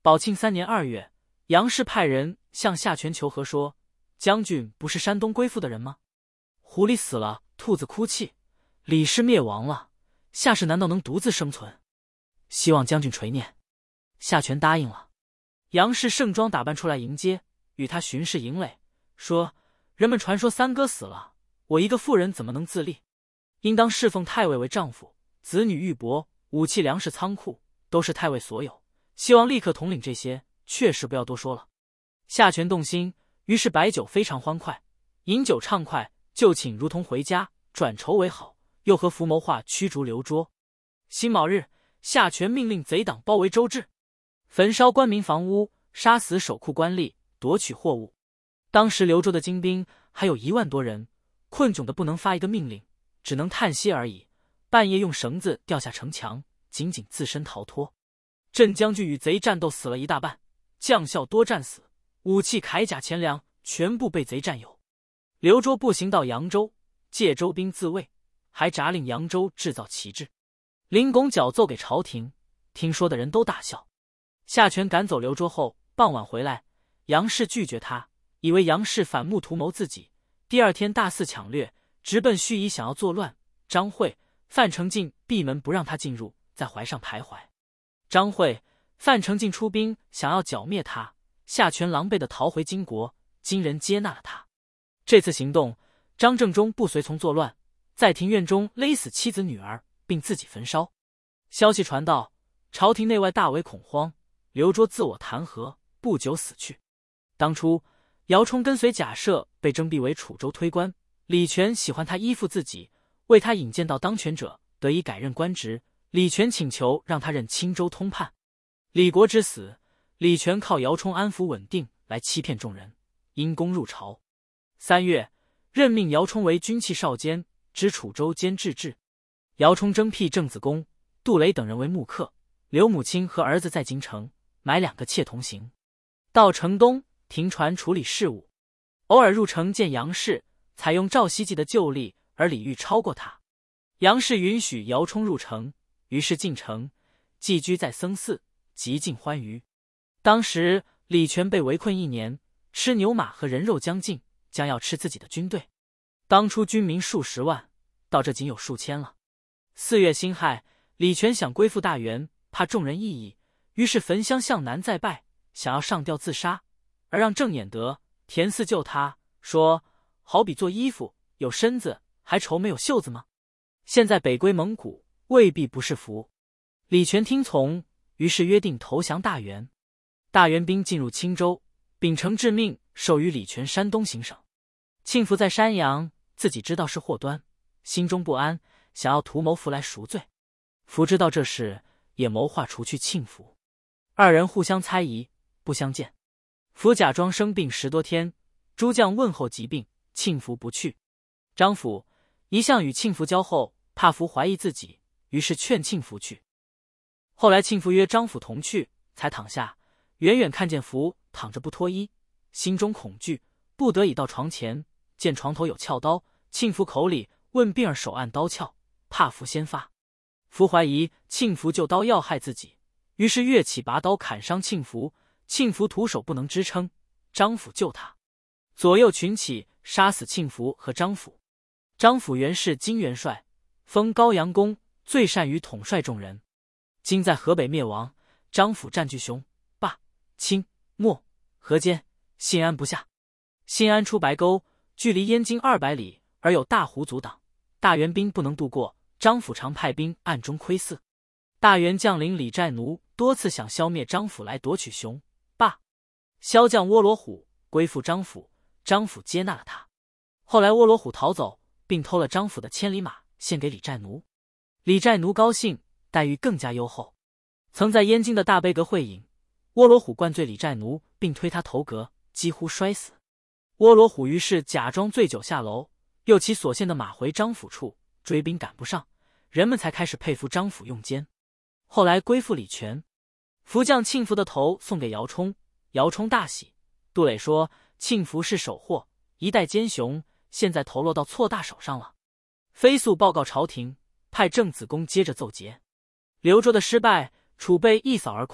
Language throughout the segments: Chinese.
宝庆3年2月，杨氏派人向夏全求和说：“将军不是山东归附的人吗？狐狸死了，兔子哭泣，李氏灭亡了，夏氏难道能独自生存？希望将军垂念。”夏全答应了。杨氏盛装打扮出来迎接，与他巡视营垒，说：“人们传说三哥死了，我一个妇人怎么能自立？应当侍奉太尉为丈夫，子女玉帛，武器粮食仓库都是太尉所有，希望立刻统领这些，确实不要多说了。”夏全动心，于是摆酒非常欢快，饮酒畅快，就请如同回家，转筹为好，又和伏谋划驱逐刘卓。辛卯日，夏全命令贼党包围周至，焚烧官民房屋，杀死守库官吏，夺取货物。当时刘卓的精兵还有1万多人，困窘的不能发一个命令，只能叹息而已。半夜用绳子吊下城墙，仅仅自身逃脱。镇将军与贼战斗死了一大半，将校多战死，武器铠甲钱粮全部被贼占有。刘卓步行到扬州，借周兵自卫，还札令扬州制造旗帜。林拱矫奏给朝廷，听说的人都大笑。夏全赶走刘卓后，傍晚回来，杨氏拒绝他，以为杨氏反目图谋自己。第二天大肆抢掠，直奔盱眙，想要作乱。张会、范成进闭门不让他进入，在淮上徘徊。张会、范成进出兵想要剿灭他，夏全狼狈地逃回金国，金人接纳了他。这次行动，张正中不随从作乱，在庭院中勒死妻子女儿，并自己焚烧。消息传到，朝廷内外大为恐慌。刘卓自我弹劾，不久死去。当初姚冲跟随贾赦被征辟为楚州推官，李全喜欢他依附自己，为他引荐到当权者，得以改任官职。李全请求让他任青州通判。李国之死，李全靠姚冲安抚稳定来欺骗众人，因功入朝。3月，任命姚冲为军器少监，知楚州监制制。姚冲征辟郑子公、杜雷等人为幕客，刘母亲和儿子在京城，买2个妾同行。到城东停船处理事务，偶尔入城见杨氏，采用赵希济的旧例，而李煜超过他。杨氏允许姚冲入城，于是进城，寄居在僧寺，极尽欢愉。当时李全被围困1年，吃牛马和人肉将尽，将要吃自己的军队。当初军民数10万，到这仅有数千了。4月辛亥，李全想归附大元，怕众人异议，于是焚香向南再拜，想要上吊自杀，而让郑俨德、田嗣救他，说：“好比做衣服，有身子还愁没有袖子吗？现在北归蒙古，未必不是福。”李全听从，于是约定投降大元。大元兵进入青州，秉承制命，授予李全山东行省。庆福在山阳，自己知道是祸端，心中不安，想要图谋福来赎罪。福知道这事，也谋划除去庆福。2人互相猜疑，不相见。福假装生病10多天，诸将问候疾病，庆福不去。张辅一向与庆福交厚，怕福怀疑自己，于是劝庆福去。后来庆福约张辅同去，才躺下，远远看见福躺着不脱衣，心中恐惧，不得已到床前，见床头有鞘刀，庆福口里问病儿手按刀鞘，怕福先发。福怀疑庆福就刀要害自己，于是跃起拔刀砍伤庆福，庆福徒手不能支撑，张辅救他，左右群起杀死庆福和张辅。张辅原是金元帅，封高阳公，最善于统帅众人。今在河北灭亡，张辅占据雄、霸、清、漠、河间，信安不下。信安出白沟，距离燕京200里，而有大湖阻挡，大元兵不能渡过。张辅常派兵暗中窥伺。大元将领李寨奴多次想消灭张辅来夺取雄、霸。骁将倭罗虎归附张辅，张辅接纳了他。后来倭罗虎逃走，并偷了张辅的千里马，献给李寨奴。李寨奴高兴，待遇更加优厚。曾在燕京的大悲阁会饮，倭罗虎灌醉李寨奴，并推他投阁，几乎摔死。倭罗虎于是假装醉酒下楼，诱其所献的马回张辅处，追兵赶不上，人们才开始佩服张辅用奸。后来归附李全，福将庆福的头送给姚冲，姚冲大喜。杜垒说庆福是首货，一代奸雄，现在头落到错大手上了，飞速报告朝廷，派郑子公接着奏捷。刘卓的失败，储备一扫而空，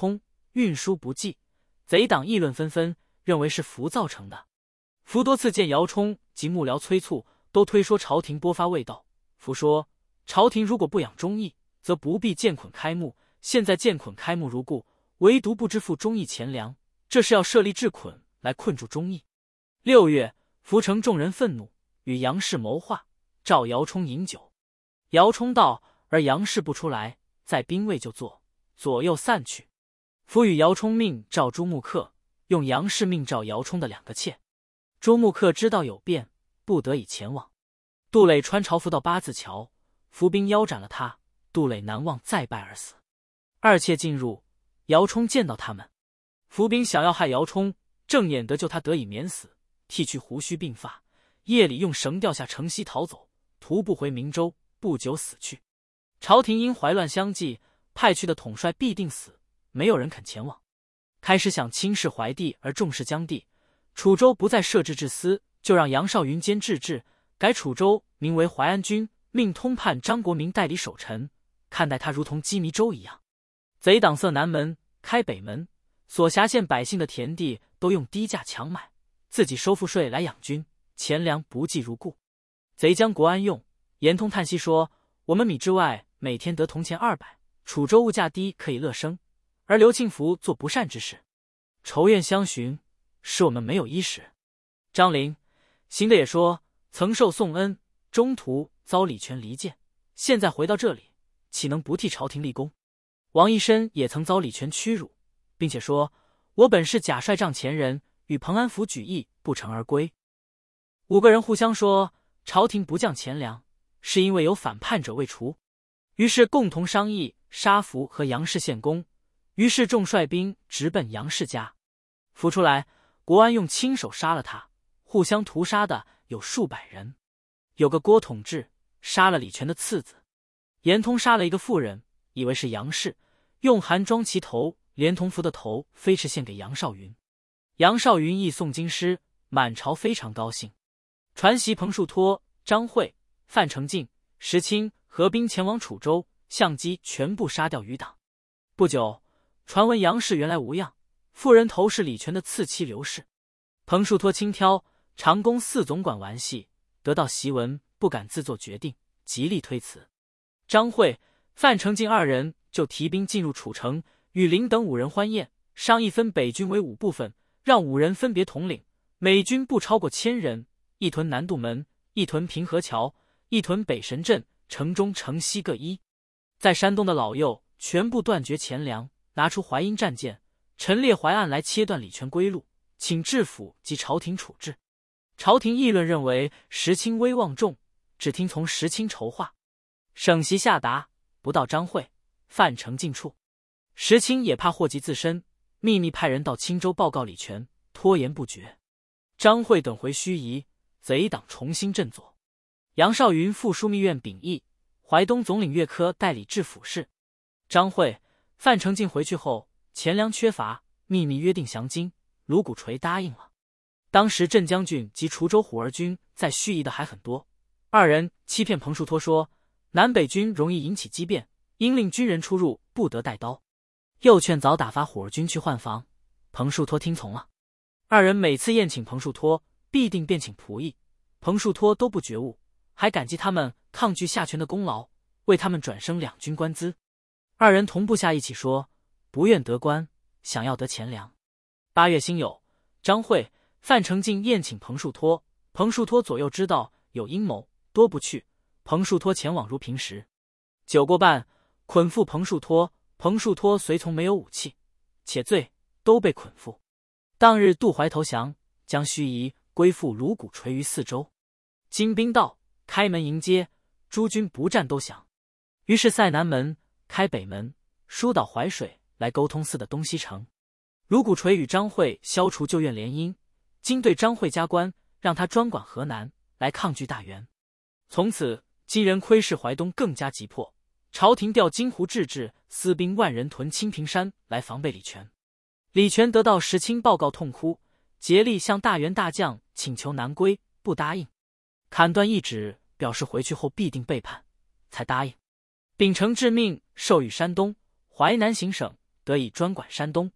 运输不济，贼党议论纷纷，认为是符造成的。符多次见姚冲及幕僚催促，都推说朝廷拨发未到。符说：朝廷如果不养忠义，则不必剑捆开幕，现在剑捆开幕如故，唯独不支付忠义钱粮，这是要设立治捆来困住忠义。6月，符城众人愤怒，与杨氏谋划，召姚冲饮酒。姚冲到，而杨氏不出来，在兵卫就坐，左右散去。符与姚冲命召朱木克，用杨氏命召姚冲的2个妾。朱木克知道有变，不得已前往。杜垒穿朝服到八字桥，伏兵腰斩了他，杜垒难忘，再败而死。2妾进入，姚冲见到他们，伏兵想要害姚冲，正眼得救他，得以免死，剃去胡须鬓发，夜里用绳吊下城西逃走，徒步回明州，不久死去。朝廷因怀乱相继，派去的统帅必定死，没有人肯前往。开始想轻视淮地而重视江地，楚州不再设置治司，就让杨绍云兼制治，改楚州名为淮安军，命通判张国明代理守臣，看待他如同羁縻州一样。贼党塞南门，开北门，所辖县百姓的田地都用低价强买，自己收赋税来养军，钱粮不计如故。贼将国安用，严通叹息说：我们米之外每天得铜钱200，楚州物价低，可以乐生，而刘庆福做不善之事，仇怨相寻，使我们没有衣食。张陵行的也说，曾受宋恩，中途遭李全离间，现在回到这里，岂能不替朝廷立功？王义深也曾遭李全屈辱，并且说：我本是假帅帐前人，与彭安府举义不成而归。5个人互相说，朝廷不降钱粮，是因为有反叛者未除，于是共同商议杀符和杨氏献功。于是众率兵直奔杨氏家，符出来，国安用亲手杀了他，互相屠杀的有数百人。有个郭统志杀了李全的次子，严通杀了一个妇人，以为是杨氏，用函装其头，连同符的头飞驰献给杨绍云。杨绍云译诵经师，满朝非常高兴，传檄彭树托、张会、范成进、石青合兵前往楚州，相机全部杀掉余党。不久，传闻杨氏原来无恙，妇人头是李全的次妻刘氏。彭树托轻佻，长宫4总管玩戏，得到檄文，不敢自作决定，极力推辞。张会、范成进2人就提兵进入楚城，与林等5人欢宴，商议分北军为5部分，让5人分别统领，每军不超过1000人，一屯南渡门，一屯平河桥，一屯北神镇，城中城西各一。在山东的老幼全部断绝钱粮，拿出淮阴战舰，陈列淮岸来切断李全归路，请治府及朝廷处置。朝廷议论认为石青威望重，只听从石青筹划。省席下达，不到张会、范成进处。石青也怕祸及自身，秘密派人到青州报告李全，拖延不决。张会等回盱眙，贼党重新振作。杨绍云赴枢密院禀议，淮东总领岳科代理治府事。张会、范成进回去后，钱粮缺乏，秘密约定降金，卢鼓垂答应了。当时镇将军及滁州虎儿军在盱眙的还很多，2人欺骗彭树托说，南北军容易引起激变，应令军人出入不得带刀，又劝早打发虎儿军去换防。彭树托听从了。2人每次宴请彭树托，必定便请仆役，彭树托都不觉悟，还感激他们抗拒夏权的功劳，为他们转升2军官资。2人同部下一起说，不愿得官，想要得钱粮。8月辛酉，张会、范成进宴请彭树托，彭树托左右知道有阴谋，多不去。彭树托前往如平时。酒过半，捆缚彭树托，彭树托随从没有武器，且罪，都被捆缚。当日渡淮投降，将盱眙归附卢鼓垂于4州。金兵到，开门迎接，诸军不战都降。于是塞南门，开北门，疏导淮水，来沟通4的东西城。卢鼓垂与张会消除旧怨联姻，今对张会加官，让他专管河南，来抗拒大元。从此金人窥视淮东更加急迫，朝廷调金湖制置私兵10000人屯清平山来防备李全。李全得到石青报告，痛哭，竭力向大元大将请求南归，不答应。砍断一指，表示回去后必定背叛，才答应。秉承制命，授予山东、淮南行省，得以专管山东、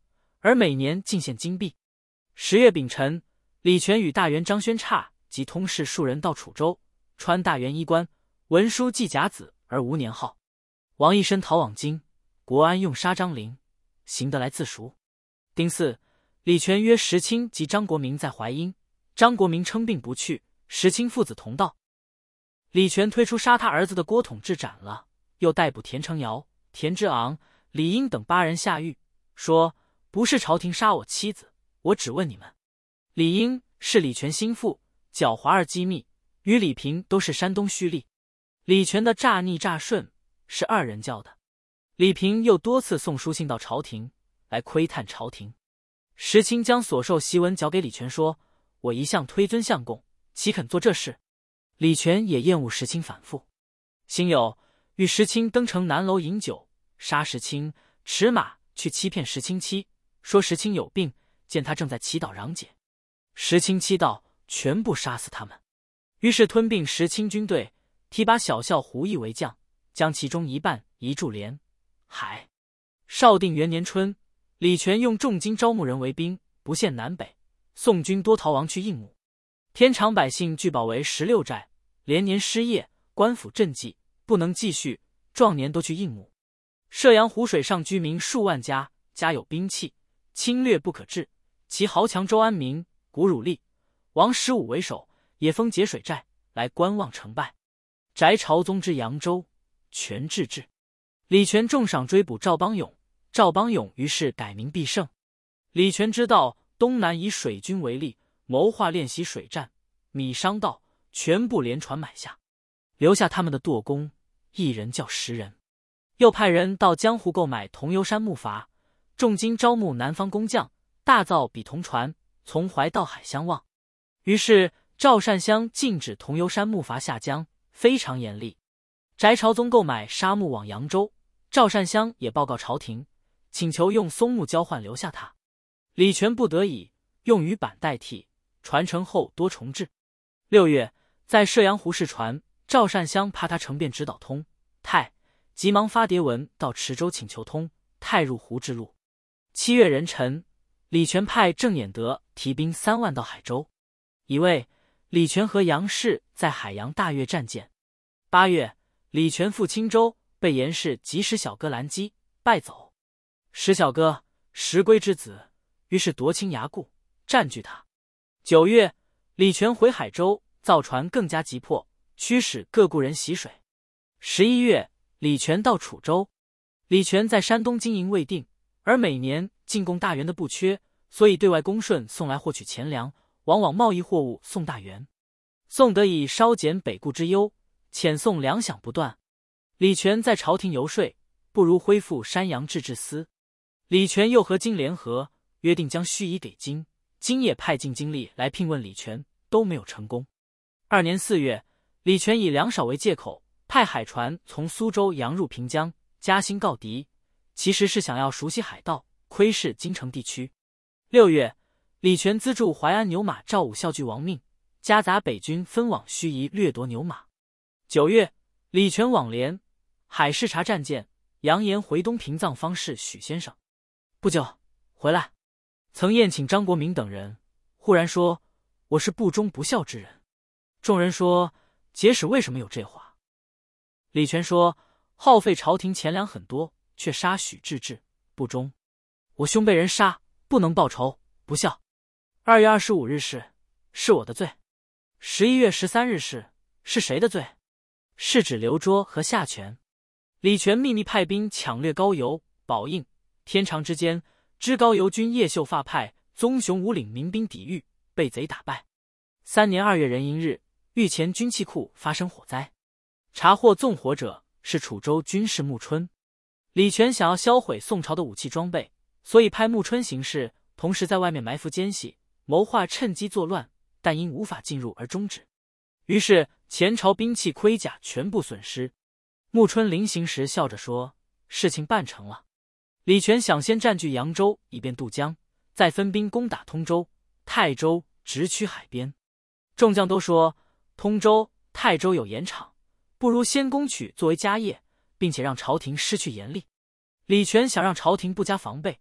而每年进献金币。10月丙辰，李全与大员张宣差及通事数人到楚州，穿大员衣冠，文书记甲子而无年号。王义深逃往京，国安用杀张陵，行得来自赎。丁巳，李全约石青及张国民在淮阴，张国民称病不去，石青父子同到。李全推出杀他儿子的郭统治斩了，又逮捕田承尧、田之昂、李英等8人下狱，说不是朝廷杀我妻子，我只问你们。李英是李全心腹，狡猾而机密，与李平都是山东蓄力。李全的诈逆诈顺是2人教的。李平又多次送书信到朝廷，来窥探朝廷。石青将所受檄文交给李全，说：“我一向推尊相公，岂肯做这事？”李全也厌恶石青反复。辛酉，与石青登城南楼饮酒，杀石青，持马去欺骗石青妻，说石青有病，见他正在祈祷攘解。石青妻道：“全部杀死他们。”于是吞并石青军队，提拔小校胡毅为将，将其中一半移驻连海。绍定元年春，李全用重金招募人为兵，不限南北，宋军多逃亡去应募。天长百姓聚保为16寨，连年失业，官府赈济，不能继续，壮年都去应募。射阳湖水上居民数万家，家有兵器，侵略不可治。其豪强周安民、古汝立、王十五为首，也封节水寨，来观望成败。翟朝宗之扬州，全治治。李全重赏追捕赵邦勇，赵邦勇于是改名必胜。李全知道东南以水军为例，谋划练习水战，米商道，全部连船买下，留下他们的舵工，1人叫10人。又派人到江湖购买桐油山木筏，重金招募南方工匠，大造比铜船，从淮到海相望。于是赵善乡禁止桐油山木筏下江，非常严厉。翟朝宗购买沙木往扬州，赵善乡也报告朝廷，请求用松木交换留下他。李全不得已，用鱼板代替，传承后多重置。6月，在射阳湖试船，赵善乡怕他乘便直捣通泰，急忙发牒文到池州请求通泰入湖之路。7月壬辰，李全派郑衍德提兵3万到海州，乙未，李全和杨氏在海洋大悦战舰。8月，李全赴青州，被严氏及石小哥拦击，败走。石小哥，石龟之子，于是夺青崖固，占据他。9月，李全回海州，造船更加急迫，驱使各故人洗水。11月，李全到楚州。李全在山东经营未定，而每年进贡大员的不缺，所以对外公顺送来获取钱粮，往往贸易货物送大员。宋得以稍减北顾之忧，遣送粮饷不断。李全在朝廷游说，不如恢复山阳制置司。李全又和金联合，约定将盱眙给金，金也派尽精力来聘问李全，都没有成功。2年4月，李全以粮少为借口，派海船从苏州洋入平江，加薪告敌，其实是想要熟悉海道，窥视京城地区。6月，李全资助淮安牛马赵武孝据亡命，夹杂北军分往盱眙掠夺牛马。9月，李全往连海视察战舰，扬言回东平葬方士许先生。不久回来，曾宴请张国民等人，忽然说：“我是不忠不孝之人。”众人说：“节使为什么有这话？”李全说：“耗费朝廷钱粮很多，却杀许治治，不忠。我兄被人杀，不能报仇，不孝。2月25日是我的罪。11月13日是谁的罪？是指刘卓和夏全。”李全秘密派兵抢掠高邮、宝应、天长之间，知高邮军叶秀发派宗雄武领民兵抵御，被贼打败。3年2月壬寅日，御前军器库发生火灾，查获纵火者是楚州军士穆春。李全想要销毁宋朝的武器装备，所以派穆春行事，同时在外面埋伏奸细，谋划趁机作乱，但因无法进入而终止。于是前朝兵器盔甲全部损失。穆春临行时笑着说：“事情办成了。”李全想先占据扬州，以便渡江，再分兵攻打通州、泰州，直趋海边。众将都说通州、泰州有盐场，不如先攻取作为家业，并且让朝廷失去盐利。李全想让朝廷不加防备，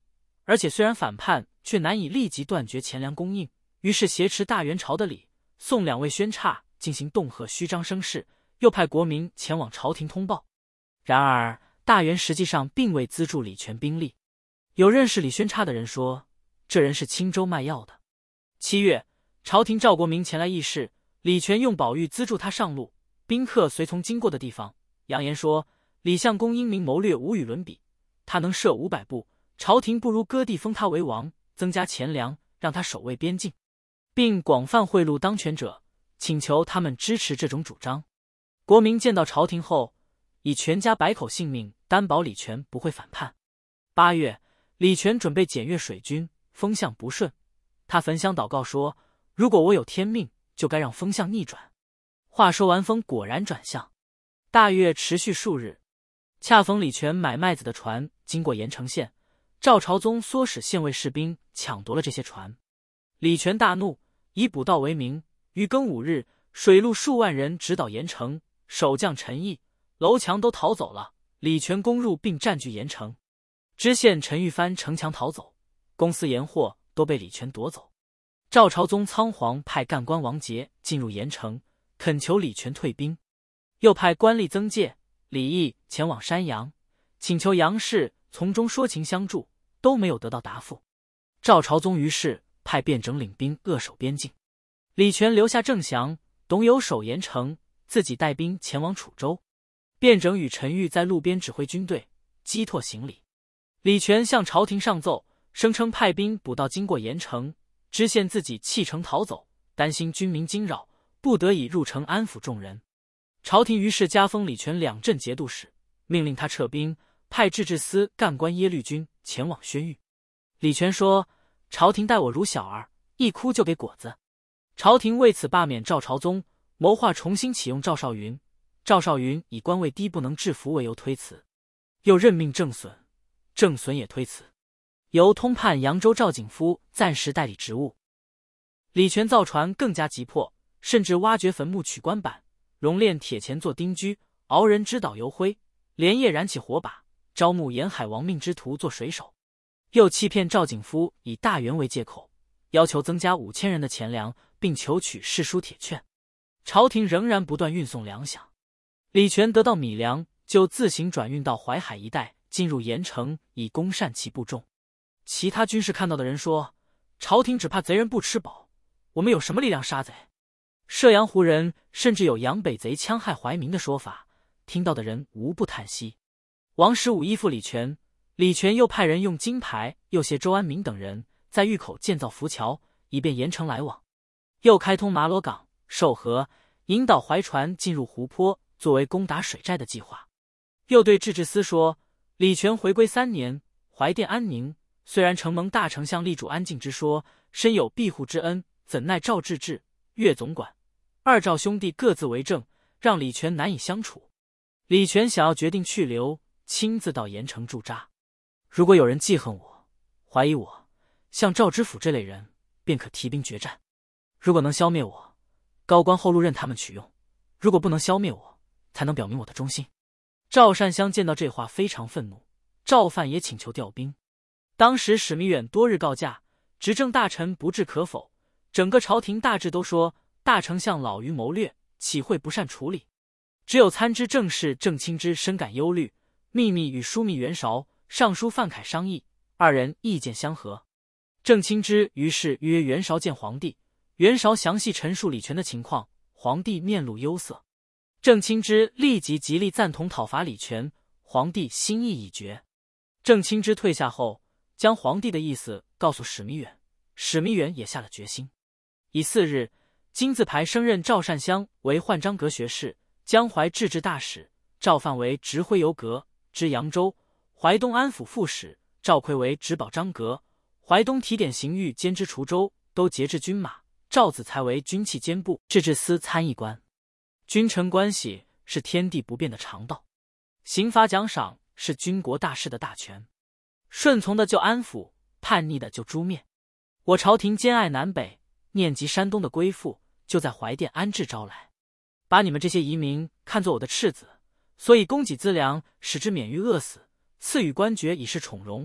而且虽然反叛，却难以立即断绝钱粮供应。于是挟持大元朝的李、宋两位宣差进行恫吓虚张声势，又派国民前往朝廷通报。然而大元实际上并未资助李全兵力。有认识李宣差的人说，这人是青州卖药的。7月，朝廷赵国明前来议事，李全用宝玉资助他上路，宾客随从经过的地方，扬言说李相公英明谋略无与伦比，他能射500步，朝廷不如割地封他为王，增加钱粮，让他守卫边境，并广泛贿赂当权者，请求他们支持这种主张。国民见到朝廷后，以全家百口性命担保李全不会反叛。8月，李全准备检阅水军，风向不顺，他焚香祷告说，如果我有天命，就该让风向逆转。话说完，风果然转向。大月持续数日，恰逢李全买麦子的船经过盐城县，赵朝宗唆使县尉士兵抢夺了这些船。李全大怒，以捕盗为名，于庚午日，水陆数万人直捣盐城，守将陈毅、楼强都逃走了。李全攻入并占据盐城，知县陈玉帆城墙逃走，公司盐货都被李全夺走。赵朝宗仓皇派干官王杰进入盐城，恳求李全退兵，又派官吏曾介、李毅前往山阳，请求杨氏从中说情相助，都没有得到答复。赵朝宗于是派卞整领兵扼守边境，李全留下郑祥、董友守盐城，自己带兵前往楚州。卞整与陈玉在路边指挥军队，击拓行李。李全向朝廷上奏，声称派兵捕盗经过盐城，知县自己弃城逃走，担心军民惊扰，不得已入城安抚众人。朝廷于是加封李全2镇节度使，命令他撤兵，派制置司干官耶律军前往宣谕。李全说，朝廷待我如小儿，一哭就给果子。朝廷为此罢免赵朝宗，谋划重新启用赵少云。赵少云以官位低不能制服为由推辞，又任命郑损，郑损也推辞，由通判扬州赵景夫暂时代理职务。李全造船更加急迫，甚至挖掘坟墓取棺板，熔炼铁钱做钉居，熬人支捣油灰，连夜燃起火把，招募沿海亡命之徒做水手。又欺骗赵景夫以大元为借口，要求增加5000人的钱粮，并求取誓书铁券。朝廷仍然不断运送粮饷。李全得到米粮，就自行转运到淮海一带，进入盐城，以攻善其部众。其他军士看到的人说，朝廷只怕贼人不吃饱，我们有什么力量杀贼？射阳湖人甚至有扬北贼戕害怀民的说法，听到的人无不叹息。王十五依附李全，李全又派人用金牌诱挟周安民等人在峪口建造浮桥，以便盐城来往，又开通马罗港、寿河，引导淮船进入湖泊，作为攻打水寨的计划。又对制置司说，李全回归3年，怀殿安宁，虽然承蒙大丞相力主安静之说，深有庇护之恩，怎奈赵制置、岳总管2赵兄弟各自为政，让李全难以相处。李全想要决定去留，亲自到盐城驻扎。如果有人记恨我、怀疑我，像赵知府这类人，便可提兵决战。如果能消灭我，高官后路任他们取用；如果不能消灭我，才能表明我的忠心。赵善香见到这话非常愤怒，赵范也请求调兵。当时史弥远多日告假，执政大臣不置可否，整个朝廷大致都说大丞相老于谋略，岂会不善处理？只有参知政事郑清之深感忧虑，秘密与枢密袁绍、尚书范凯商议，2人意见相合。郑清之于是约袁绍见皇帝，袁绍详细陈述李全的情况，皇帝面露忧色。郑清之立即极力赞同讨伐李全，皇帝心意已决。郑清之退下后，将皇帝的意思告诉史弥远，史弥远也下了决心。乙巳日，金字牌升任赵善香为焕章阁学士，江淮制置大使，赵范为执徽游阁，知扬州；淮东安抚副使，赵奎为执保章阁；淮东提点刑狱兼知滁州，都节制军马，赵子才为军器监部、制置司参议官。君臣关系是天地不变的常道，刑罚奖赏是军国大事的大权，顺从的就安抚，叛逆的就诛灭。我朝廷兼爱南北，念及山东的归附，就在怀殿安置招来，把你们这些移民看作我的赤子，所以供给资粮，使之免于饿死，赐予官爵以示宠荣。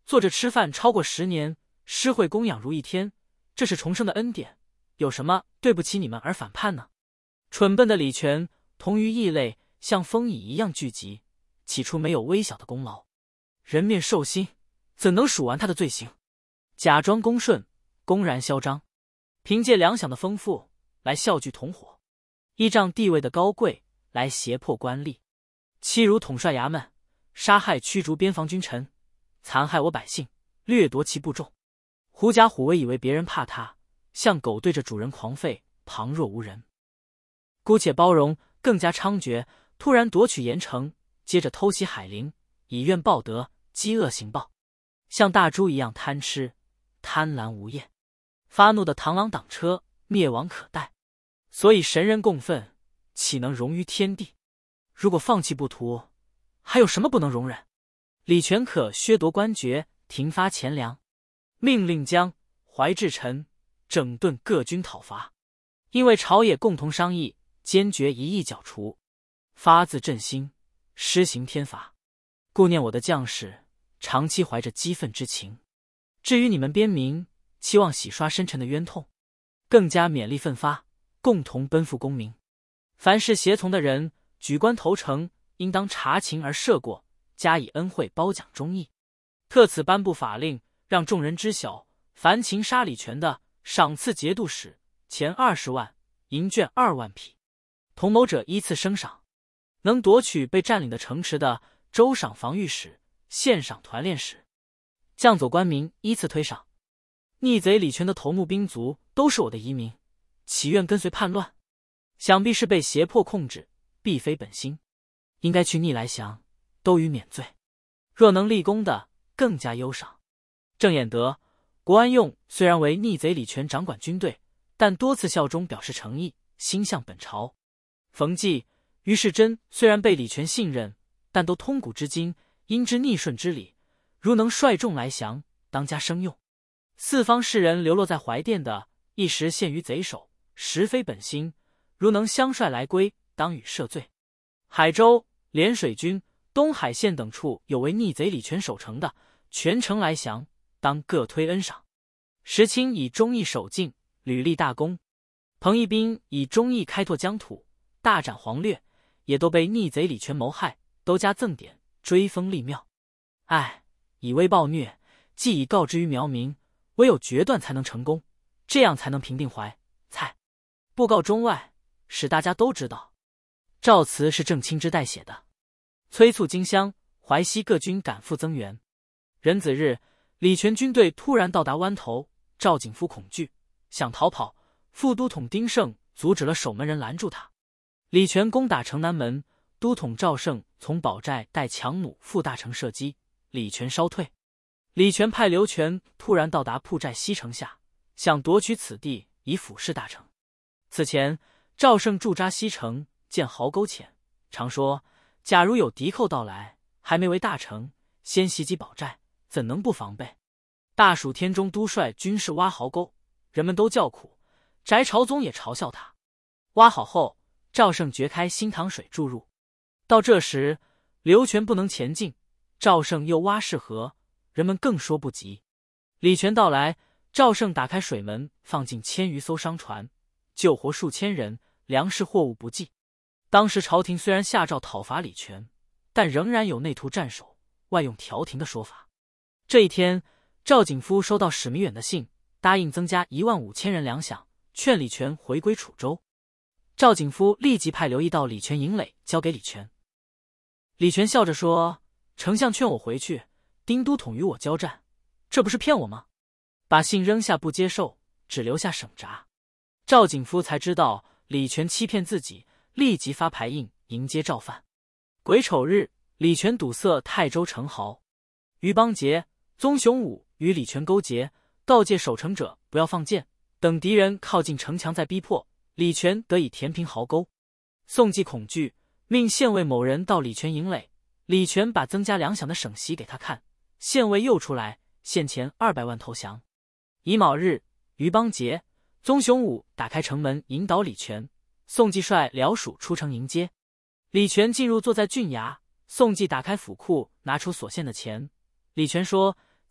坐着吃饭超过10年，施惠供养如一天，这是重生的恩典，有什么对不起你们而反叛呢？蠢笨的李全同于异类，像风蚁一样聚集，起初没有微小的功劳，人面兽心，怎能数完他的罪行？假装恭顺，公然嚣张，凭借粮饷的丰富来笑聚同伙，依仗地位的高贵来胁迫官吏，欺辱统帅衙门，杀害驱逐边防君臣，残害我百姓，掠夺其部众。狐假虎威，以为别人怕他，像狗对着主人狂吠，旁若无人。姑且包容，更加猖獗，突然夺取盐城，接着偷袭海陵，以怨报德，饥饿行暴，像大猪一样贪吃，贪婪无厌，发怒的螳螂挡车，灭亡可待。所以神人共愤，岂能容于天地？如果放弃不图，还有什么不能容忍？李全可削夺官爵，停发钱粮，命令江、怀志臣整顿各军讨伐，因为朝野共同商议，坚决一意剿除，发自朕心，施行天罚。顾念我的将士，长期怀着激愤之情。至于你们边民，期望洗刷深沉的冤痛，更加勉励奋发，共同奔赴功名。凡是胁从的人，举官投诚，应当查情而赦过，加以恩惠褒奖忠义。特此颁布法令，让众人知晓，凡情杀李全的，赏赐节度使钱20万，银券2万匹，同谋者依次升赏。能夺取被占领的城池的，州赏防御使，县赏团练使，将佐官民依次推赏。逆贼李全的头目兵卒都是我的遗民，岂愿跟随叛乱？想必是被胁迫控制，必非本心，应该去逆来降，都予免罪。若能立功的，更加优赏。郑衍德、国安用虽然为逆贼李全掌管军队，但多次效忠表示诚意，心向本朝。冯骥、于世珍虽然被李全信任，但都通古之今，因知逆顺之理，如能率众来降，当加声用。四方士人流落在怀甸的，一时陷于贼手，实非本心，如能相率来归，当予赦罪。海州、涟水军、东海县等处有为逆贼李全守城的，全城来降，当各推恩赏。石青以忠义守境，屡立大功；彭义斌以忠义开拓疆土，大斩黄掠，也都被逆贼李全谋害，都加赠典，追封立庙。唉，以威暴虐，既已告知于苗民，唯有决断才能成功，这样才能平定怀蔡，布告中外，使大家都知道。诏词是郑清之代写的，催促荆襄、淮西各军赶赴增援。壬子日，李全军队突然到达湾头，赵景夫恐惧，想逃跑，副都统丁胜阻止了守门人，拦住他。李全攻打城南门，都统赵胜从堡寨带强弩赴大城射击，李全稍退。李全派刘全突然到达铺寨西城下，想夺取此地以俯视大城。此前赵胜驻扎西城，见壕沟浅，常说假如有敌寇到来，还没为大城，先袭击堡寨，怎能不防备？大暑天中都率军士挖壕沟，人们都叫苦，翟朝宗也嘲笑他。挖好后，赵胜掘开新塘水注入。到这时，刘全不能前进，赵胜又挖是河，人们更说不及。李全到来，赵胜打开水门，放进1000余艘商船，救活数千人，粮食货物不济。当时朝廷虽然下诏讨伐李全，但仍然有内图战守，外用调停的说法。这一天，赵景夫收到史弥远的信，答应增加15000人粮饷，劝李全回归楚州。赵景夫立即派刘毅到李全营垒，交给李全。李全笑着说：“丞相劝我回去，丁都统与我交战，这不是骗我吗？”把信扔下不接受，只留下省札。赵景夫才知道李全欺骗自己，立即发牌印迎接赵犯。癸丑日，李全堵塞泰州城壕，于邦杰、宗雄武与李全勾结，告诫守城者不要放箭，等敌人靠近城墙再逼迫，李全得以填平壕沟。宋季恐惧，命县尉某人到李全营垒，李全把增加粮饷的省席给他看，县尉又出来献钱200万投降。乙卯日，于邦杰、宗雄武打开城门引导李全，宋季率辽属出城迎接。李全进入坐在郡衙，宋季打开府库拿出所献的钱。李全说：“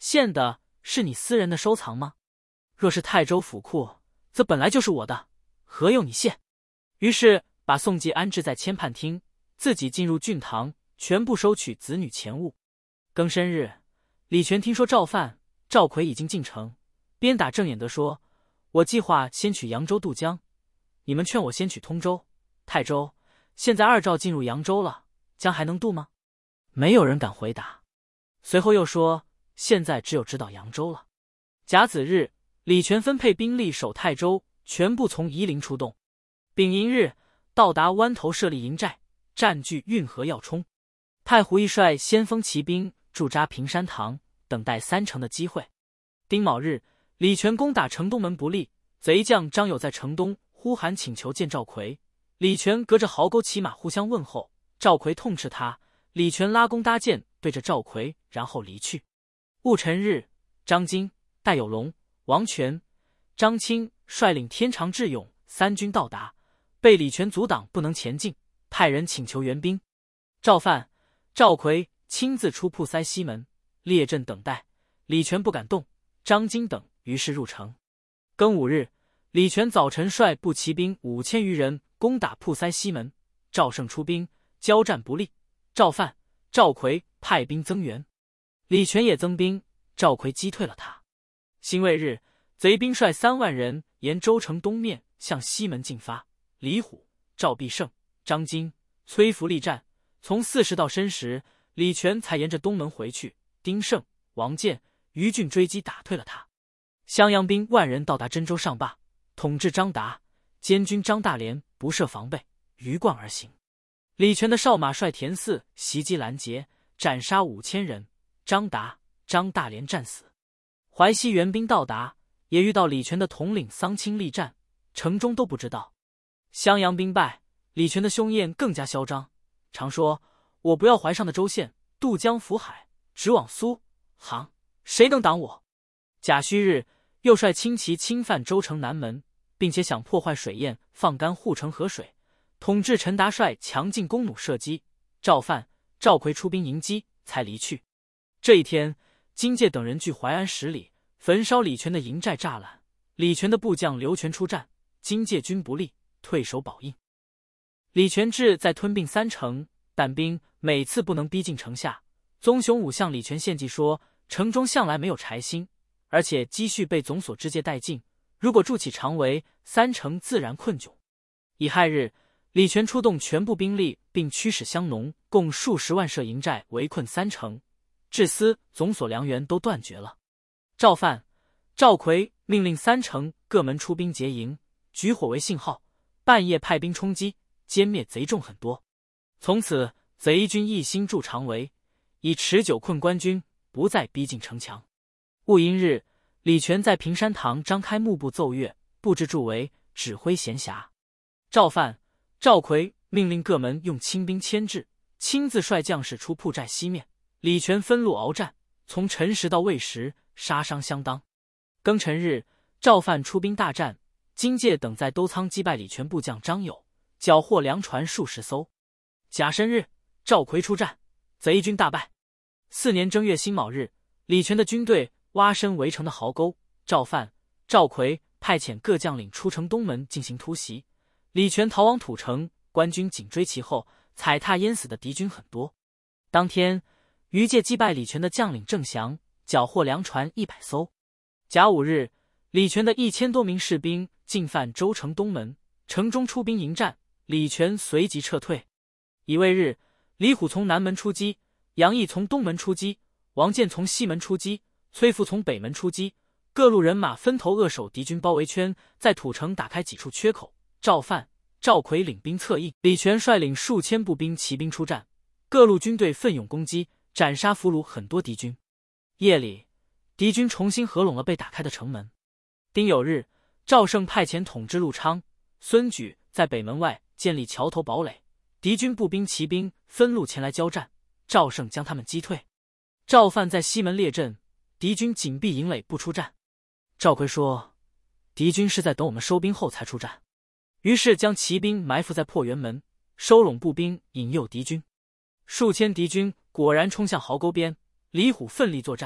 献的是你私人的收藏吗？若是泰州府库，则本来就是我的，何用你献？于是把宋季安置在签判厅，自己进入郡堂，全部收取子女钱物。庚申日，李全听说赵范、赵奎已经进城，鞭打郑衍德说：“我计划先取扬州渡江，你们劝我先取通州、泰州。现在二赵进入扬州了，江还能渡吗？”没有人敢回答。随后又说：“现在只有直捣扬州了。”甲子日，李全分配兵力守泰州，全部从夷陵出动。丙寅日，到达湾头设立营寨，占据运河要冲。太湖一率先锋骑兵驻扎平山堂，等待三城的机会。丁卯日，李全攻打城东门不利，贼将张友在城东呼喊请求见赵奎。李全隔着壕沟骑马互相问候，赵奎痛斥他，李全拉弓搭箭对着赵奎，然后离去。戊辰日，张金、戴有龙、王权、张清率领天长智勇三军到达，被李全阻挡，不能前进，派人请求援兵。赵范、赵奎亲自出铺塞西门列阵等待，李全不敢动，张金等于是入城。庚午日，李全早晨率步骑兵5000余人攻打铺塞西门，赵胜出兵，交战不利，赵范、赵奎派兵增援，李全也增兵，赵奎击退了他。辛未日，贼兵率3万人沿州城东面向西门进发，李虎、赵必胜、张金、崔福力战，从40到申时，李全才沿着东门回去。丁胜、王建、于俊追击打退了他。襄阳兵万人到达真州上坝，统制张达、监军张大连不设防备，鱼贯而行。李全的少马率田四袭击拦截，斩杀5000人，张达、张大连战死。淮西援兵到达，也遇到李全的统领桑青力战，城中都不知道。襄阳兵败，李全的凶焰更加嚣张，常说：“我不要淮上的州县，渡江浮海，直往苏杭，谁能挡我？”甲戌日，又率轻骑侵犯州城南门，并且想破坏水堰，放干护城河水。统制陈达率强劲弓弩射击，赵范、赵奎出兵迎击，才离去。这一天，金介等人据淮安10里，焚烧李全的营寨栅栏。李全的部将刘全出战，金介军不利，退守宝应。李全志在吞并3城，但兵每次不能逼近城下。宗雄武向李全献计说，城中向来没有柴薪，而且积蓄被总所之借殆尽，如果筑起长围，3城自然困窘。乙亥日，李全出动全部兵力，并驱使乡农共数十万设营寨围困3城，治司、总所粮源都断绝了。赵范、赵奎命令3城各门出兵劫营，举火为信号，半夜派兵冲击，歼灭贼众很多。从此贼军一心筑长围，以持久困官军，不再逼近城墙。戊寅日，李全在平山堂张开幕布奏乐，布置驻围，指挥闲暇。赵范、赵奎命令各门用轻兵牵制，亲自率将士出铺寨西面。李全分路鏖战，从辰时到未时，杀伤相当。庚辰日，赵范出兵大战，金介等在兜仓击败李全部将张友，缴获粮船数十艘。甲申日，赵奎出战，贼军大败。4年正月辛卯日，李全的军队挖深围城的壕沟，赵范、赵奎派遣各将领出城东门进行突袭。李全逃往土城，官军紧追其后，踩踏淹死的敌军很多。当天，于介击败李全的将领郑祥，缴获粮船100艘。甲午日，李全的1000多名士兵进犯州城东门，城中出兵迎战，李全随即撤退。乙未日，李虎从南门出击，杨毅从东门出击，王建从西门出击，崔福从北门出击，各路人马分头扼守敌军包围圈，在土城打开几处缺口。赵范、赵奎领兵策应，李全率领数千步兵骑兵出战，各路军队奋勇攻击，斩杀俘虏很多敌军。夜里，敌军重新合拢了被打开的城门。丁酉日，赵胜派遣统制陆昌、孙举在北门外建立桥头堡垒，敌军步兵骑兵分路前来交战，赵胜将他们击退。赵范在西门列阵，敌军紧闭营垒不出战。赵奎说，敌军是在等我们收兵后才出战，于是将骑兵埋伏在破辕门，收拢步兵引诱敌军。数千敌军果然冲向壕沟边，李虎奋力作战，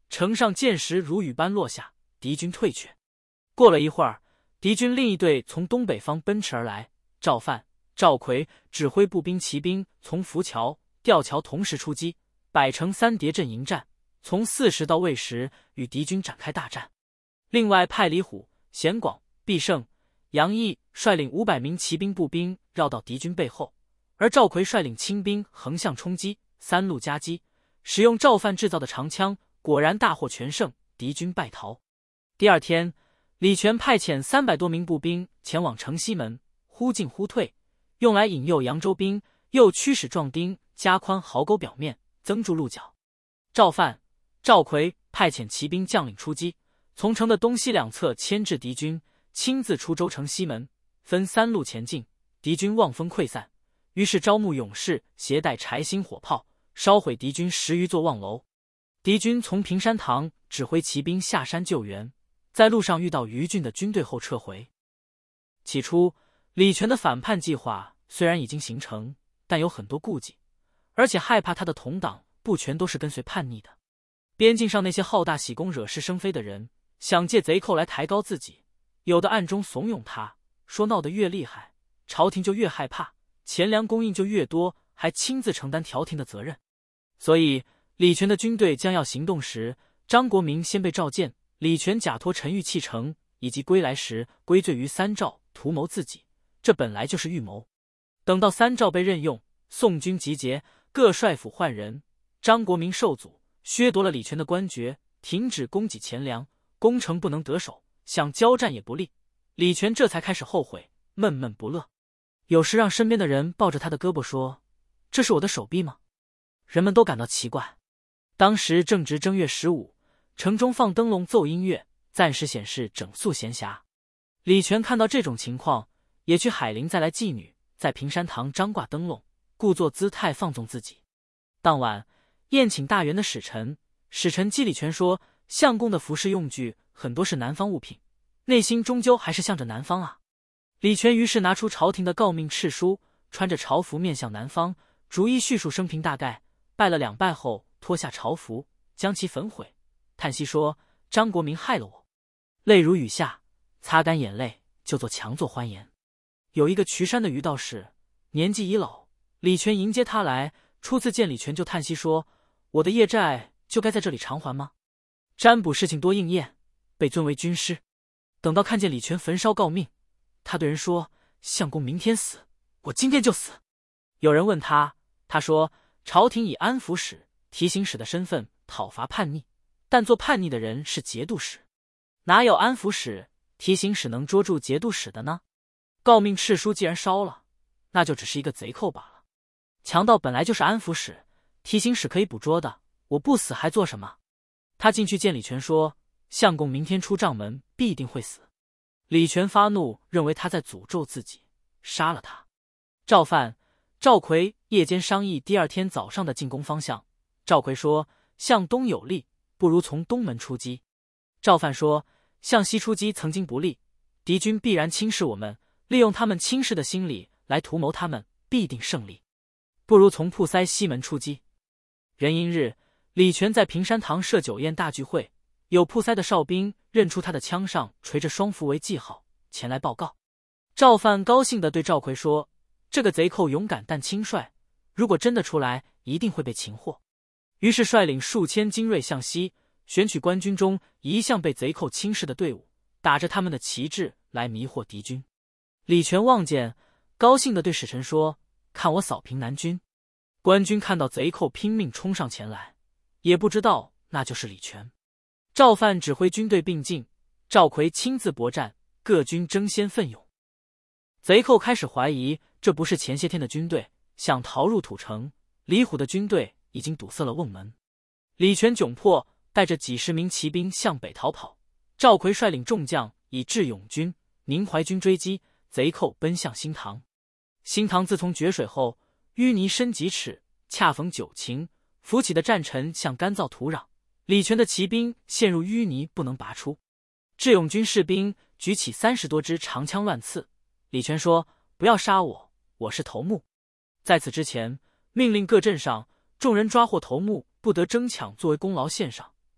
城上箭石如雨般落下，敌军退却。过了一会儿，敌军另一队从东北方奔驰而来，赵范、赵奎指挥步兵骑兵从浮桥、吊桥同时出击，摆成3叠阵迎战，从40到未时与敌军展开大战。另外派李虎、贤广、毕胜、杨毅率领500名骑兵步兵绕到敌军背后，而赵奎率领轻兵横向冲击，3路夹击，使用赵范制造的长枪，果然大获全胜，敌军败逃。第二天，李全派遣300多名步兵前往城西门，忽进忽退，用来引诱扬州兵，又驱使壮丁加宽壕沟表面，增筑路角。赵范、赵奎派遣骑兵将领出击，从城的东西两侧牵制敌军，亲自出州城西门，分3路前进，敌军望风溃散，于是招募勇士，携带柴薪火炮，烧毁敌军10余座望楼。敌军从平山堂指挥骑兵下山救援，在路上遇到于俊的军队后撤回。起初，李全的反叛计划虽然已经形成，但有很多顾忌，而且害怕他的同党不全都是跟随叛逆的。边境上那些好大喜功、惹是生非的人，想借贼寇来抬高自己，有的暗中怂恿他，说闹得越厉害，朝廷就越害怕，钱粮供应就越多，还亲自承担调停的责任。所以李全的军队将要行动时，张国民先被召见，李全假托陈玉弃城，以及归来时归罪于3赵，图谋自己，这本来就是预谋。等到3赵被任用，宋军集结，各帅府换人，张国民受阻，削夺了李全的官爵，停止供给钱粮，攻城不能得手，想交战也不利。李全这才开始后悔，闷闷不乐。有时让身边的人抱着他的胳膊说：“这是我的手臂吗？”人们都感到奇怪。当时正值正月15，城中放灯笼奏音乐，暂时显示整肃闲暇。李全看到这种情况，也去海陵再来妓女，在平山堂张挂灯笼，故作姿态放纵自己。当晚宴请大员的使臣激李全说，相公的服饰用具很多是南方物品，内心终究还是向着南方啊。李全于是拿出朝廷的诰命敕书，穿着朝服面向南方，逐一叙述生平大概，拜了2拜后脱下朝服，将其焚毁，叹息说：“张国民害了我。”泪如雨下，擦干眼泪，就做强作欢颜。有一个渠山的于道士，年纪已老，李全迎接他来，初次见李全就叹息说：“我的业债就该在这里偿还吗？”占卜事情多应验，被尊为军师。等到看见李全焚烧诰命，他对人说：“相公明天死，我今天就死。”有人问他，他说：“朝廷以安抚使、提刑使的身份讨伐叛逆，但做叛逆的人是节度使，哪有安抚使、提刑使能捉住节度使的呢？诰命敕书既然烧了，那就只是一个贼寇罢了。强盗本来就是安抚使、提刑使可以捕捉的，我不死还做什么？”他进去见李全说：“相公明天出帐门，必定会死。”李全发怒，认为他在诅咒自己，杀了他。赵范、赵奎夜间商议第二天早上的进攻方向。赵奎说：“向东有利，不如从东门出击。”赵范说：“向西出击曾经不利，敌军必然轻视我们，利用他们轻视的心理来图谋他们，必定胜利。不如从铺塞西门出击。”元阴日，李全在平山堂设酒宴大聚会，有铺塞的哨兵认出他的枪上垂着双符为记号，前来报告。赵范高兴地对赵奎说：“这个贼寇勇敢但轻率，如果真的出来，一定会被擒获。”于是率领数千精锐向西，选取官军中一向被贼寇轻视的队伍，打着他们的旗帜来迷惑敌军。李全望见，高兴地对使臣说：“看我扫平南军。”官军看到贼寇拼命冲上前来，也不知道那就是李全。赵范指挥军队并进，赵奎亲自搏战，各军争先奋勇。贼寇开始怀疑这不是前些天的军队，想逃入土城。李虎的军队已经堵塞了瓮门，李全窘迫，带着几十名骑兵向北逃跑。赵奎率领众将以智勇军、宁怀军追击，贼寇奔向新塘。新塘自从决水后，淤泥深几尺，恰逢九晴，浮起的战尘像干燥土壤，李全的骑兵陷入淤泥不能拔出。智勇军士兵举起30多支长枪乱刺。李全说：“不要杀我，我是头目。”在此之前，命令各镇上众人抓获头目，不得争抢作为功劳献上，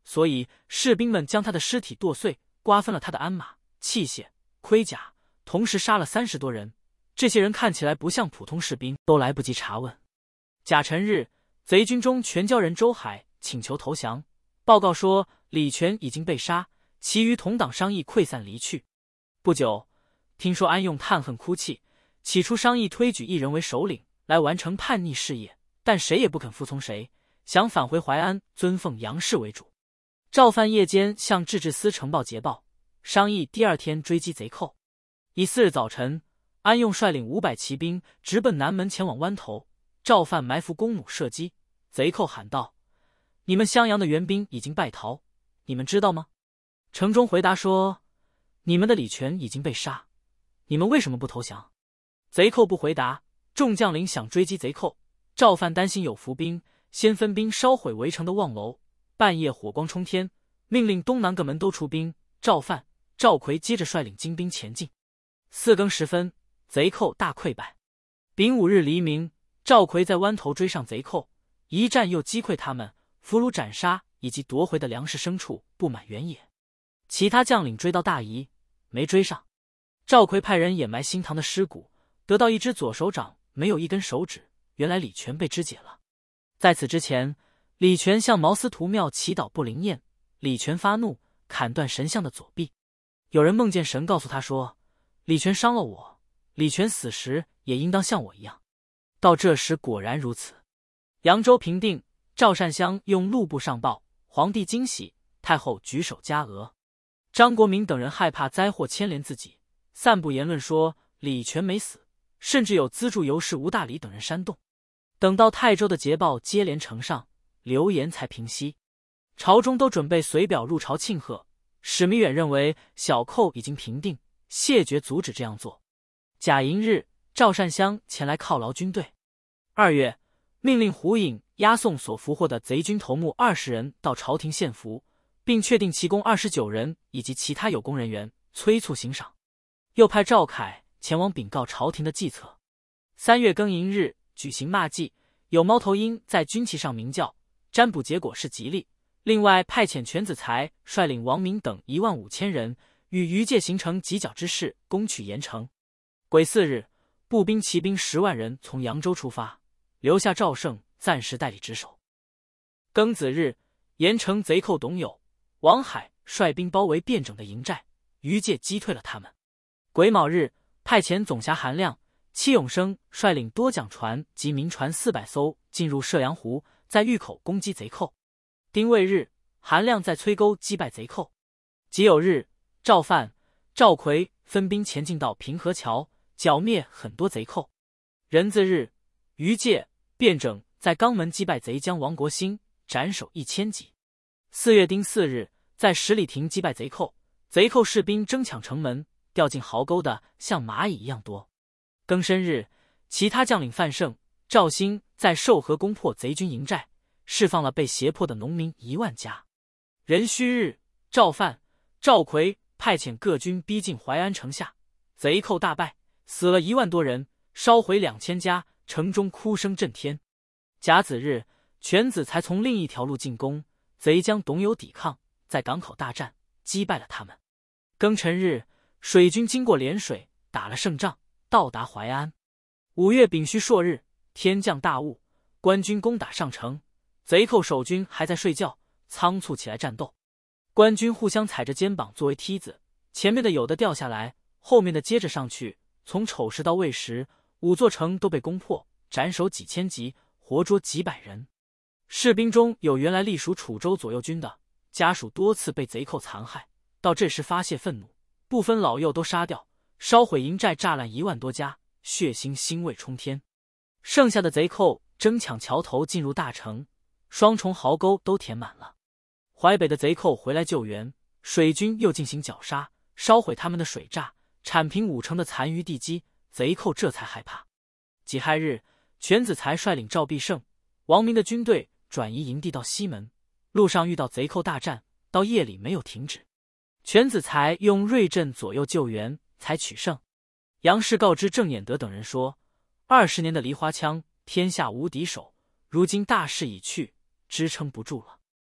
所以士兵们将他的尸体剁碎，瓜分了他的鞍马、器械、盔甲，同时杀了30多人。这些人看起来不像普通士兵，都来不及查问。甲辰日，贼军中全椒人周海请求投降，报告说李全已经被杀，其余同党商议溃散离去。不久，听说安用叹恨哭泣，起初商议推举一人为首领，来完成叛逆事业，但谁也不肯服从谁，想返回淮安，尊奉杨氏为主。赵范夜间向制置司呈报捷报，商议第二天追击贼寇。以4日早晨，安用率领500骑兵直奔南门前往湾头，赵范埋伏弓弩射击，贼寇喊道：“你们襄阳的援兵已经败逃，你们知道吗？”城中回答说：“你们的李全已经被杀，你们为什么不投降？”贼寇不回答，众将领想追击贼寇，赵范担心有伏兵，先分兵烧毁围城的望楼，半夜火光冲天，命令东南各门都出兵。赵范、赵奎接着率领精兵前进。4更时分，贼寇大溃败。丙午日黎明，赵奎在湾头追上贼寇，一战又击溃他们，俘虏斩杀以及夺回的粮食牲畜布满原野。其他将领追到大夷，没追上。赵奎派人掩埋新堂的尸骨，得到一只左手掌没有一根手指，原来李全被肢解了。在此之前，李全向毛思图庙祈祷不灵验，李全发怒，砍断神像的左臂。有人梦见神告诉他说，李全伤了我，李全死时也应当像我一样。到这时果然如此。扬州平定，赵善香用路部上报，皇帝惊喜，太后举手加额。张国民等人害怕灾祸牵连自己，散布言论说李全没死，甚至有资助尤氏、吴大礼等人煽动。等到泰州的捷报接连呈上，流言才平息。朝中都准备随表入朝庆贺。史弥远认为小寇已经平定，谢绝阻止这样做。甲寅日，赵善香前来犒劳军队。2月，命令胡颖押送所俘获的贼军头目20人到朝廷献俘，并确定其功29人以及其他有功人员，催促刑赏。又派赵凯前往禀告朝廷的计策。3月庚寅日，举行骂祭，有猫头鹰在军旗上鸣叫，占卜结果是吉利。另外派遣全子才率领王明等15000人，与余界形成犄角之势，攻取盐城。癸巳日，步兵骑兵10万人从扬州出发，留下赵胜暂时代理值守。庚子日，盐城贼寇董友、王海率兵包围汴整的营寨，余界击退了他们。癸卯日，派遣总辖韩亮、戚永生率领多桨船及民船400艘进入射阳湖，在峪口攻击贼寇。丁未日，韩亮在崔沟击败贼寇。己酉日，赵范、赵奎分兵前进到平河桥，剿灭很多贼寇。壬子日，余界、卞整在肛门击败贼将王国兴，斩首1000级。4月丁巳日，在十里亭击败贼寇，贼寇士兵争抢城门，掉进壕沟的像蚂蚁一样多。庚申日，其他将领范胜、赵兴在寿河攻破贼军营寨，释放了被胁迫的农民1万家。壬戌日，赵范、赵奎派遣各军逼近淮安城下，贼寇大败，死了1万多人，烧毁2000家，城中哭声震天。甲子日，全子才从另一条路进攻，贼将董友抵抗，在港口大战，击败了他们。庚辰日，水军经过涟水，打了胜仗，到达淮安。5月丙戌朔日，天降大雾，官军攻打上城，贼寇守军还在睡觉，仓促起来战斗。官军互相踩着肩膀作为梯子，前面的有的掉下来，后面的接着上去，从丑时到未时，5座城都被攻破，斩首几千级，活捉几百人。士兵中有原来隶属楚州左右军的，家属多次被贼寇残害，到这时发泄愤怒，不分老幼都杀掉，烧毁营寨，炸烂1万多家，血腥腥味冲天。剩下的贼寇争抢桥头进入大城，双重壕沟都填满了。淮北的贼寇回来救援，水军又进行绞杀，烧毁他们的水栅，铲平5城的残余地基，贼寇这才害怕。己亥日，全子才率领赵必胜、王明的军队转移营地到西门，路上遇到贼寇大战，到夜里没有停止。全子才用锐阵左右救援，才取胜。杨氏告知郑衍德等人说，20年的梨花枪，天下无敌手，如今大势已去，支撑不住了。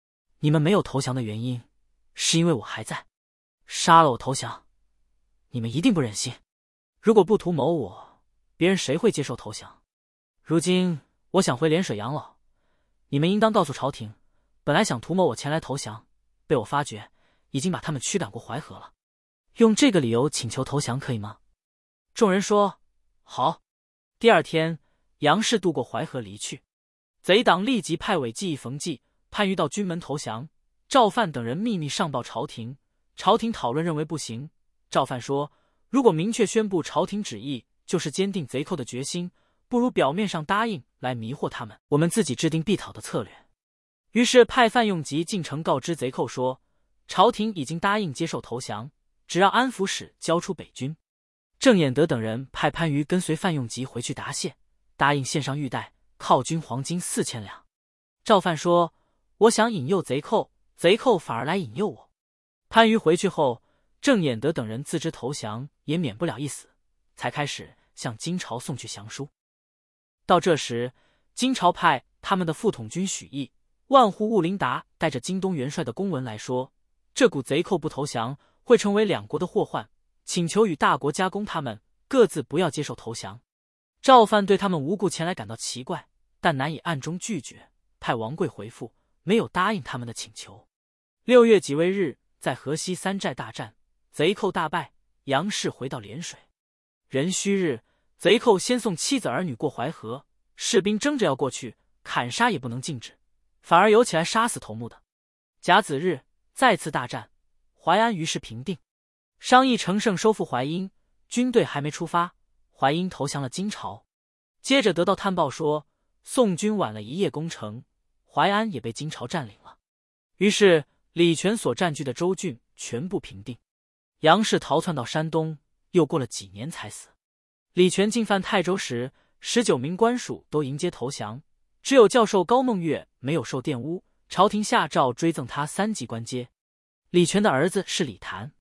你们没有投降的原因，是因为我还在。杀了我投降，你们一定不忍心。如果不图谋我，别人谁会接受投降？如今我想回涟水养老，你们应当告诉朝廷，本来想图谋我前来投降，被我发觉，已经把他们驱赶过淮河了。用这个理由请求投降可以吗？众人说好。第二天，杨氏渡过淮河离去。贼党立即派韦济议冯骥、番禺到军门投降。赵范等人秘密上报朝廷，朝廷讨论认为不行。赵范说，如果明确宣布朝廷旨意，就是坚定贼寇的决心，不如表面上答应来迷惑他们，我们自己制定必讨的策略。于是派范用吉进城告知贼寇说，朝廷已经答应接受投降，只让安抚使交出北军。郑衍德等人派番禺跟随范用吉回去答谢，答应献上玉带，犒军黄金4000两。赵范说，我想引诱贼寇，贼寇反而来引诱我。番禺回去后，郑衍德等人自知投降也免不了一死，才开始向金朝送去降书。到这时，金朝派他们的副统军许毅、万户兀林达带着京东元帅的公文来说，这股贼寇不投降，会成为两国的祸患，请求与大国加攻他们，各自不要接受投降。赵范对他们无故前来感到奇怪，但难以暗中拒绝，派王贵回复，没有答应他们的请求。6月己未日，在河西3寨大战，贼寇大败，杨氏回到涟水。壬戌日，贼寇先送妻子儿女过淮河，士兵争着要过去，砍杀也不能禁止，反而游起来杀死头目的。甲子日，再次大战，淮安于是平定。商议乘胜收复淮阴，军队还没出发，淮阴投降了金朝。接着得到探报说，宋军晚了1夜攻城，淮安也被金朝占领了。于是李全所占据的州郡全部平定。杨氏逃窜到山东，又过了几年才死。李全进犯泰州时，19名官属都迎接投降，只有教授高梦月没有受玷污，朝廷下诏追赠他3级官阶。李全的儿子是李谭，